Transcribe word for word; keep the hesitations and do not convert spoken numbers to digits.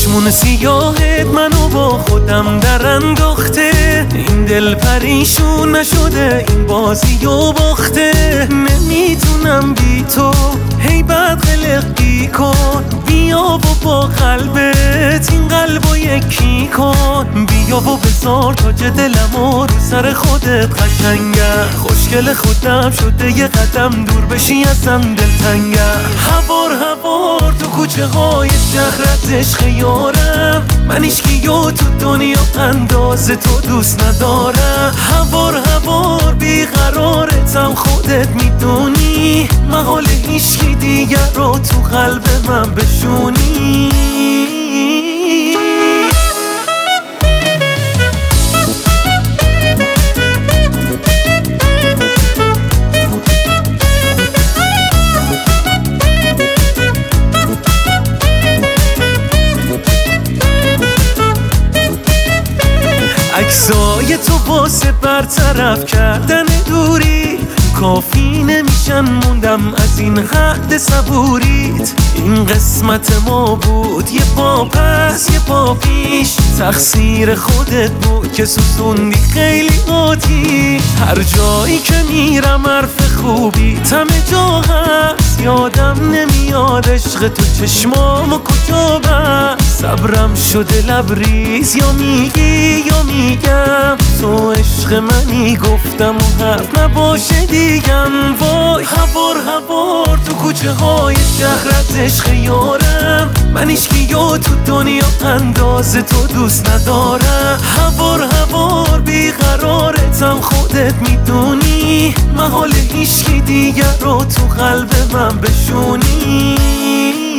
چشمون سیاهت منو با خودم در انداخته، این دل پریشون نشده این بازی و باخته. نمیتونم بی تو هی بد قلقی کن، بیا و با قلبت این قلبو یکی کن. بیا و بذار تاج دلمو رو سر خودت قشنگه، خوشگل خودم شده یه قدم دور بشی ازم دلتنگه. هوار هوار تو کوچه های شهرت عشق یارم، من ایشکیو تو دنیا انداز تو دوست ندارم. هوار هوار بیقرارتم خودت میدونی، محال هیچکی دیگر رو تو قلب من بشونی. عکسای تو واسه برطرف کردن دوری کافی نمیشن، موندم از این حد صبوریت. این قسمت ما بود، یه پا پس یه پا پیش، تقصیر خودت بود که سوزوندی خیلی عادی. هر جایی که میرم حرف خوبی همه جا هست، یادم نمیاد عشق تو چشمامو کجا بست. صبرم شده لبریز، یا میگی یا میگم تو عشق منی، گفتم و حرف نباشه دیگم. وای هوار هوار تو کوچه های شهرت عشق یارم، من ایشکیو تو دنیا انداز تو دوست ندارم. هوار هوار بیقرارتم خودت میدونی، محال هیچکی دیگر رو تو قلب من بشونی.